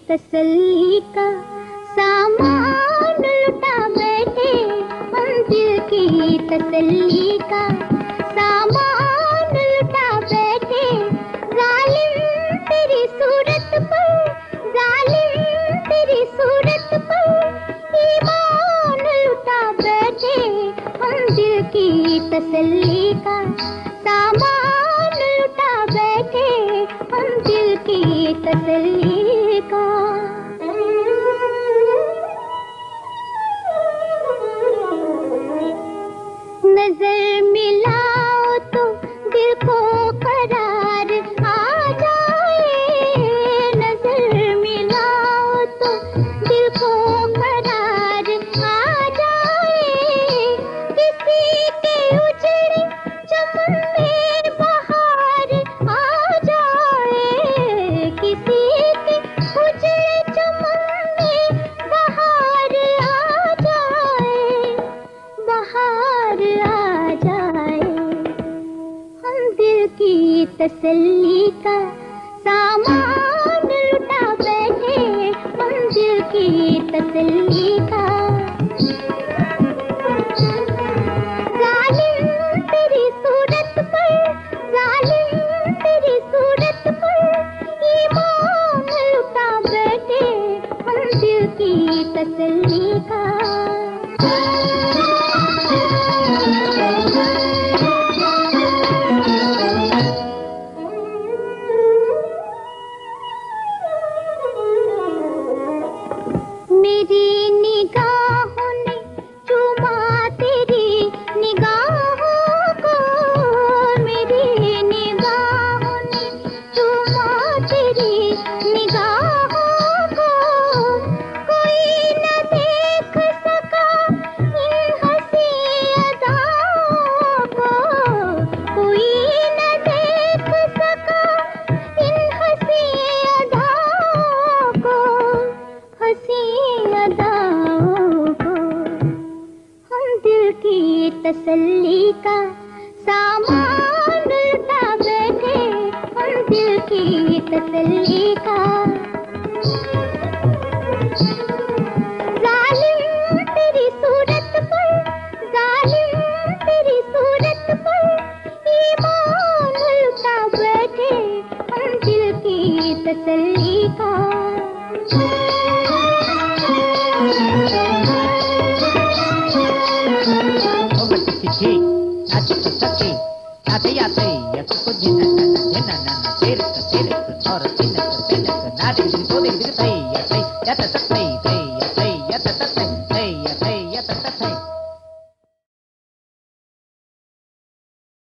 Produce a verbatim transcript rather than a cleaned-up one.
तसल्ली का सामान लुटा बैठे हम, दिल की तसल्ली का सामान लुटा बैठे। जालिम तेरी सूरत पर, जालिम तेरी सूरत पर ईमान लुटा बैठे हम, दिल की तसल्ली का सामान लुटा बैठे हम, दिल की तसल्ली का। नजर मिलाओ तो दिल को करार आ जाए, नजर मिलाओ तो दिल को करार आ जाए। किसी के उजड़े चमन में बहार आ जाए, किसी के उजड़े चमन में बहार आ जाए, बहार आ जाए। हम दिल की तसल्ली का सामान लुटा बैठे हम, दिल की तसल्ली का। जालिम तेरी सूरत पर, जालिम तेरी सूरत पर ईमान लुटा बैठे हम, दिल की तसल्ली का। मेरी निगाहों ने चूमा तेरी निगाहों को, मेरी निगाहों ने चूमा तेरी निगाहों को। कोई न देख सका इन हंसी अदाओं को, कोई न देख सका इन हंसी अदाओं को, हंसी अदाओं को। हम दिल की तसल्ली का सामान लुटा बैठे हम, दिल की तसल्ली का। जालिम तेरी सूरत पर, जालिम तेरी सूरत पर ईमान लुटा बैठे हम, दिल की तसल्ली का। Or